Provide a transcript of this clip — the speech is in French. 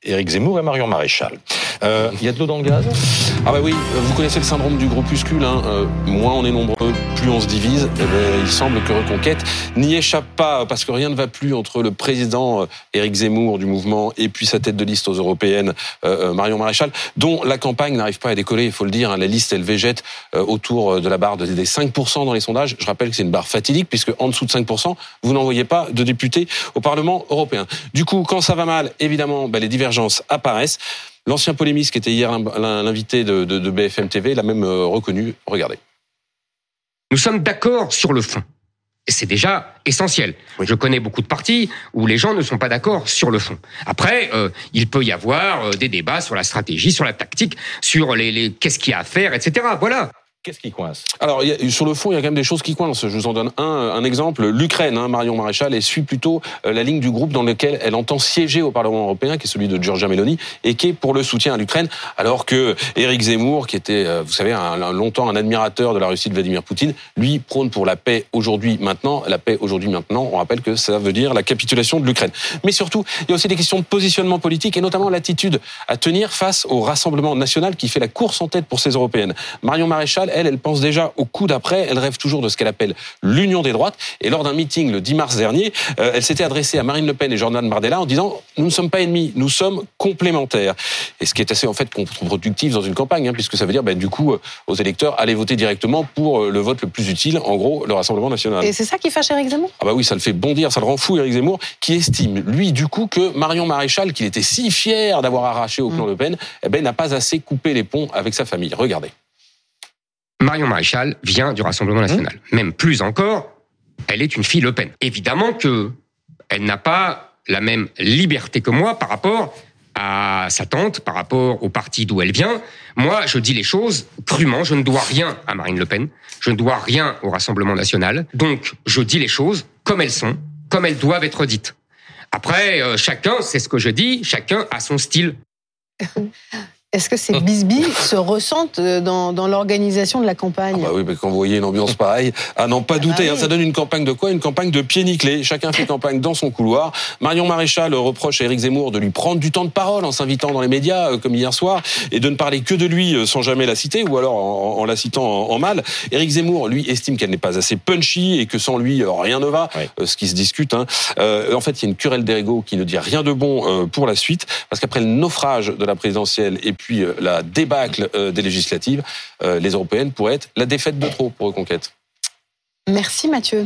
Éric Zemmour et Marion Maréchal. Il y a de l'eau dans le gaz ? Ah bah oui, vous connaissez le syndrome du groupuscule, moins on est nombreux, plus on se divise. Il semble que Reconquête n'y échappe pas, parce que rien ne va plus entre le président Éric Zemmour du mouvement et puis sa tête de liste aux européennes, Marion Maréchal, dont la campagne n'arrive pas à décoller, il faut le dire. La liste, elle végète autour de la barre des 5% dans les sondages. Je rappelle que c'est une barre fatidique, puisque en dessous de 5%, vous n'envoyez pas de députés au Parlement européen. Du coup, quand ça va mal, évidemment, les divergences apparaissent. L'ancien polémiste qui était hier l'invité de BFM TV l'a même reconnu. Regardez. Nous sommes d'accord sur le fond. Et c'est déjà essentiel. Oui. Je connais beaucoup de partis où les gens ne sont pas d'accord sur le fond. Après, il peut y avoir des débats sur la stratégie, sur la tactique, sur les qu'est-ce qu'il y a à faire, etc. Voilà. Qu'est-ce qui coince ? Alors, sur le fond, il y a quand même des choses qui coincent. Je vous en donne un exemple. L'Ukraine, Marion Maréchal, elle suit plutôt la ligne du groupe dans lequel elle entend siéger au Parlement européen, qui est celui de Giorgia Meloni, et qui est pour le soutien à l'Ukraine, alors que Éric Zemmour, qui était, vous savez, longtemps un admirateur de la Russie de Vladimir Poutine, lui prône pour la paix aujourd'hui, maintenant. La paix aujourd'hui, maintenant, on rappelle que ça veut dire la capitulation de l'Ukraine. Mais surtout, il y a aussi des questions de positionnement politique, et notamment l'attitude à tenir face au Rassemblement national qui fait la course en tête pour ces européennes. Marion Maréchal, elle pense déjà au coup d'après, elle rêve toujours de ce qu'elle appelle l'union des droites, et lors d'un meeting le 10 mars dernier, elle s'était adressée à Marine Le Pen et Jordan Bardella en disant « Nous ne sommes pas ennemis, nous sommes complémentaires ». Et ce qui est assez en fait contre-productif dans une campagne, puisque ça veut dire du coup aux électeurs, allez voter directement pour le vote le plus utile, en gros le Rassemblement national. Et c'est ça qui fâche Éric Zemmour ? Ah bah oui, ça le fait bondir, ça le rend fou Éric Zemmour, qui estime, lui du coup, que Marion Maréchal, qu'il était si fier d'avoir arraché au clan Le Pen, n'a pas assez coupé les ponts avec sa famille. Regardez. Marion Maréchal vient du Rassemblement national. Même plus encore, elle est une fille Le Pen. Évidemment que elle n'a pas la même liberté que moi par rapport à sa tante, par rapport au parti d'où elle vient. Moi, je dis les choses crûment. Je ne dois rien à Marine Le Pen. Je ne dois rien au Rassemblement national. Donc, je dis les choses comme elles sont, comme elles doivent être dites. Après, chacun, c'est ce que je dis, chacun a son style. Est-ce que ces bisbilles se ressentent dans l'organisation de la campagne ? Ah bah oui, mais quand vous voyez une ambiance pareille, à n'en pas douter, oui. Ça donne une campagne de quoi ? Une campagne de pieds nickelés. Chacun fait campagne dans son couloir. Marion Maréchal reproche à Éric Zemmour de lui prendre du temps de parole en s'invitant dans les médias, comme hier soir, et de ne parler que de lui sans jamais la citer, ou alors en la citant en mal. Éric Zemmour, lui, estime qu'elle n'est pas assez punchy et que sans lui, rien ne va, ce qui se discute. En fait, il y a une querelle d'ego qui ne dit rien de bon pour la suite, parce qu'après le naufrage de la présidentielle et puis la débâcle des législatives, les européennes pourraient être la défaite de trop pour Reconquête. Merci Mathieu.